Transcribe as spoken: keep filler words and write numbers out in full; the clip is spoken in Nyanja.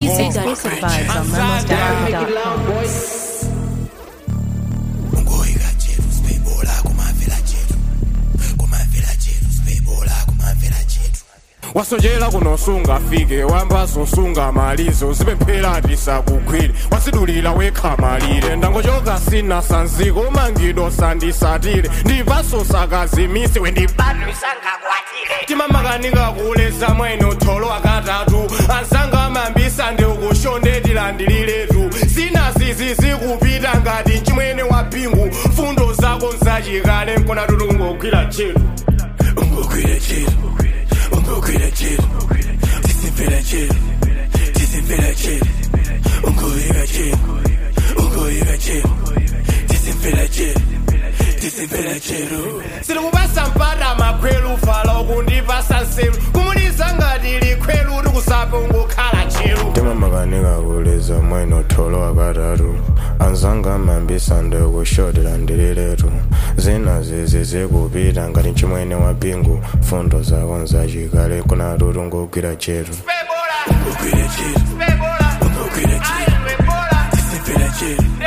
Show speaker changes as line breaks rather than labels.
Exclusive vibes on lemmost africa dot com.
wasonjera kunosunga fike wambaso sunga malizo zipemphera tisakugwire wasidulira wekhamalire ndangochoka sina sanziko umangido sandisatire ndivaso sakazimise wendibanu sangakwatire timamakanika kuleza mweno tholo akatatu ansanga mambisa ndeukushonde tilandiliretu sina zizi zikupita ngati chimwene wa pingu fundo zako nzachikale nkona tutu ungogwira chetu ungogwira chetu ungogwira chetu tisimvera chetu tisimvera chetu ungogwira chetu ungogwira chetu tisimvera chetu tisimvera chetu silikupasa mpata makhwelu fala ukundipasa nselu kumuliza ngati likhwelu tikusape ungokhala cheru timamakanika kuleza mweno tholo akatatu anzanga mambisa ndeukushodera ndililetu zina zizi zikupita ngati chimwene wa pingu fundo zako nzachikale kuna tutu ngogwira chetu ungogwira chetu ungogwira chetu tisimvera chetu